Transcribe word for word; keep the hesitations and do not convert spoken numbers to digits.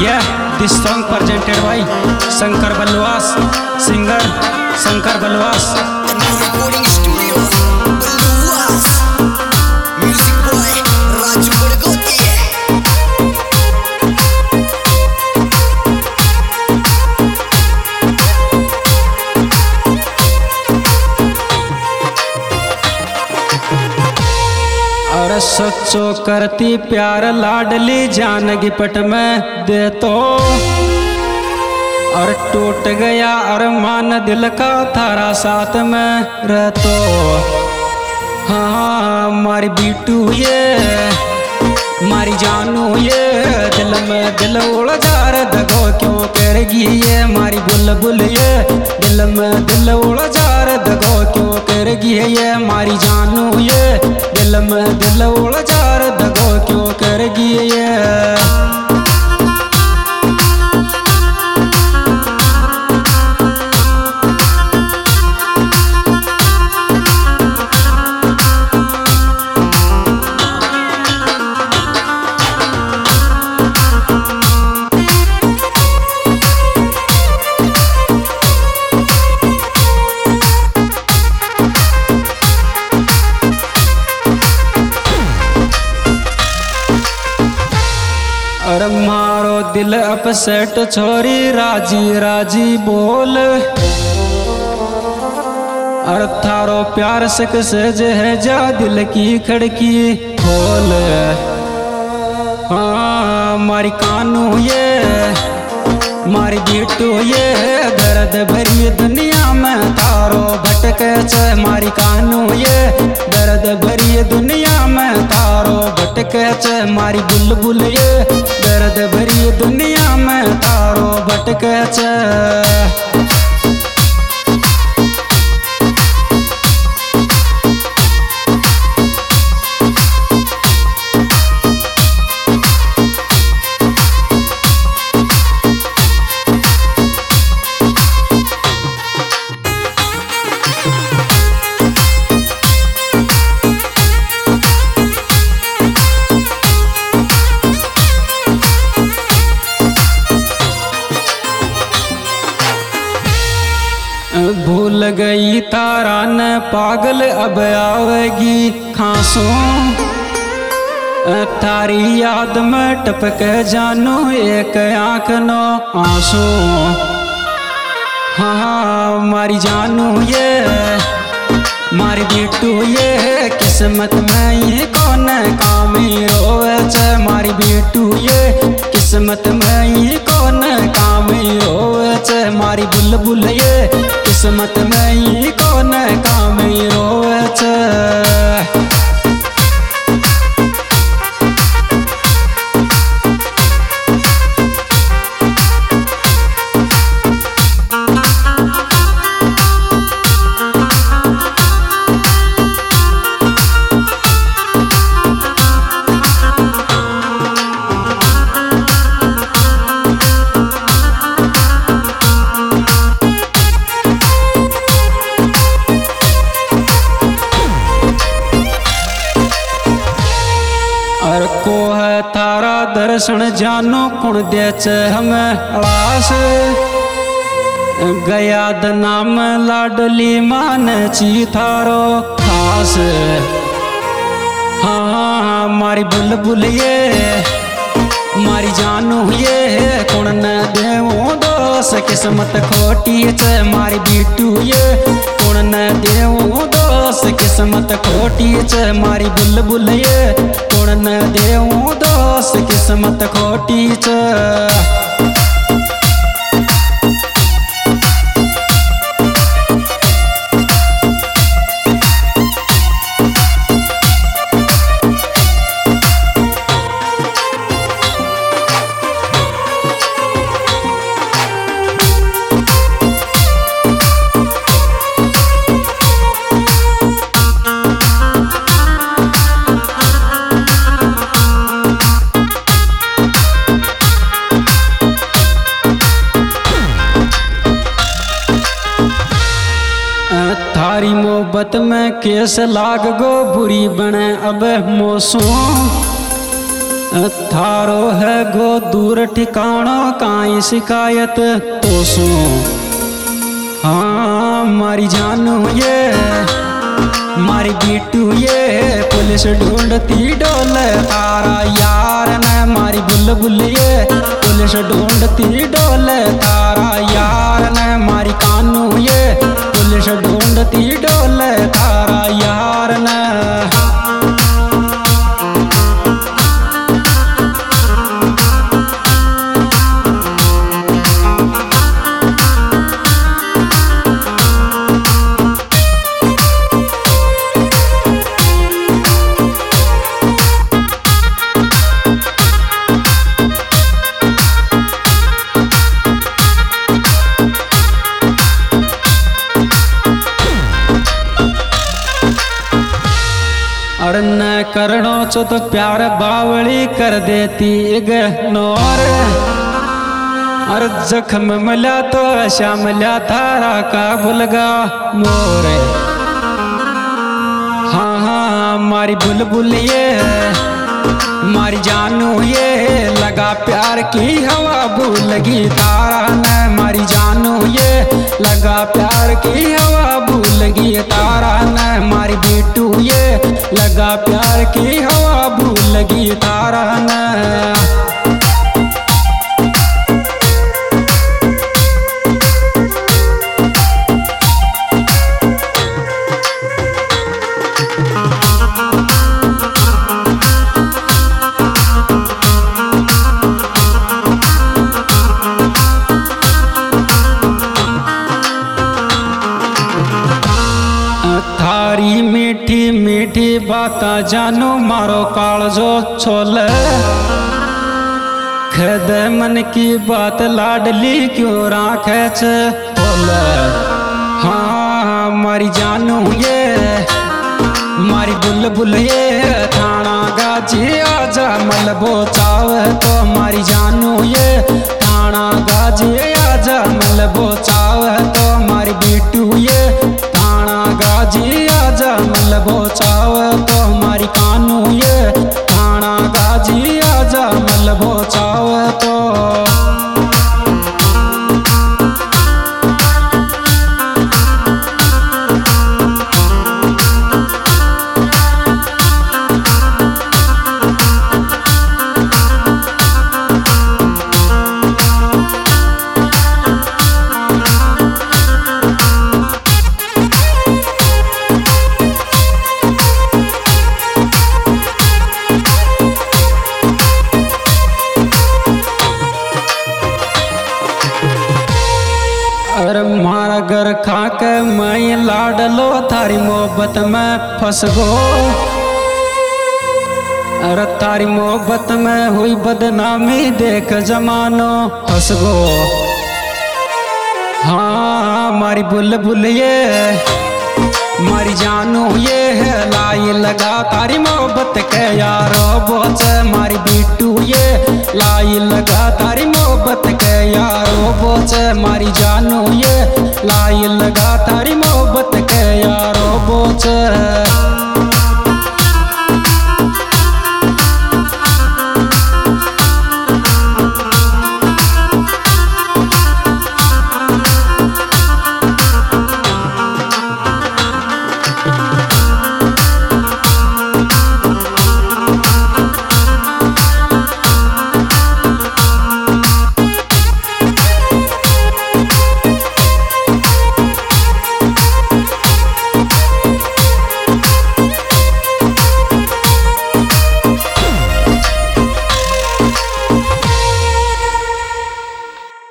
Yeah, this song presented by Shankar Balwas, singer Shankar Balwas. Recording studio Balwas, music boy Raju Bargoti. और सच्चो करती प्यार लाडली जान gift में दे तो और टूट गया अरमान दिल का थारा साथ में रह तो। हाँ मारी बीटू ये मारी जानू ये दिल में दिल उलझार दगो क्यों करेगी ये मारी बुलबुल ये दिल में दिल उलझार दगो क्यों करेगी ये मारी जानू ये दिल में दिल उलझार दगो क्यों करेगी ये। और मारो दिल अपसेट छोरी राजी राजी बोल और थारो प्यार सिक से है जा दिल की खिड़की खोल। हाँ मारी कानू ये मारी बीटू ये दर्द भरी दुनिया में तारो भटके छे मारी कानू ये दर्द भरी दुनिया में तारो भटके छे मारी बुलबुल ये दर्द भरी दुनिया में तारो भटके छे। भूल गई तारा न पागल अब आवेगी खांसों थारी याद में टपक जानू एक आँख नो आंसू। हाँ मारी जानू ये मारी बीटू ये किस्मत में ये कौन कामी रोवे छे मारी बीटू ये किस्मत में ये कौन कामी रोवे छे मारी बुलबुल ये किस्मत में ये कौन कामी रोवे छे। और को है थारा दर्शन जानो कुण दे छे हमें आस गया द नाम लाडली मान ची थारो खास। हाँ मारी बुलबुल ये मारी जानू ये कुण न देवो दोस किस्मत खोटी छे मारी बीटू ये कुण न देवो दोस किस्मत खोटी छे मारी बुलबुल ये कुण न देवो दोस किस्मत खोटी छे। थारी मोहब्बत में केस लाग गो बुरी बने अब मौसम थारो है गो दूर ठिकानो काई शिकायत तो सो हाँ मारी जानू ये मारी बीटू ये पुलिस ढूंढती डोल तारा यार न मारी बुलबुल ये पुलिस ढूंढती डोल तारा यार न मारी कानू ये पुलिस ढूंढती डोल तारा यार न और न करणो चो तो प्यार बावली कर देती इग्नोर और जख्म मिला तो आशा मिला तारा का बुलगा मोरे हाँ हाँ मारी बुलबुल ये मारी जानू ये लगा प्यार की हवा भूलगी तारा न मारी जानू ये लगा प्यार की हवा भूलगी तारा न मारी बीटू ये लगा प्यार की हवा भूलगी तारा न थारी मीठी मीठी बात जानू मारो कालजो छोल खद मन की बात लाडली क्यों राखे बोल हाँ मारी जानू ये मारी बुलबुल ये थाना गाजी आजा मलबो चाव तो मारी जानू ये थाना गाजी आजा मलबो चाव तो मारी बीटू ये थाना गाजी आजा मलबो चाव तो हमारी कानू ये थाना गाजी आजा मलबो चाव तो अरे मारा घर खाके मैं लाडलो थारी मोहब्बत में फंस गो अरे तारी मोहब्बत में हुई बदनामी देख जमानो हंस गो हाँ मारी बुलबुल ये मारी जानू ये है लाई लगा तारी मोहब्बत के यारो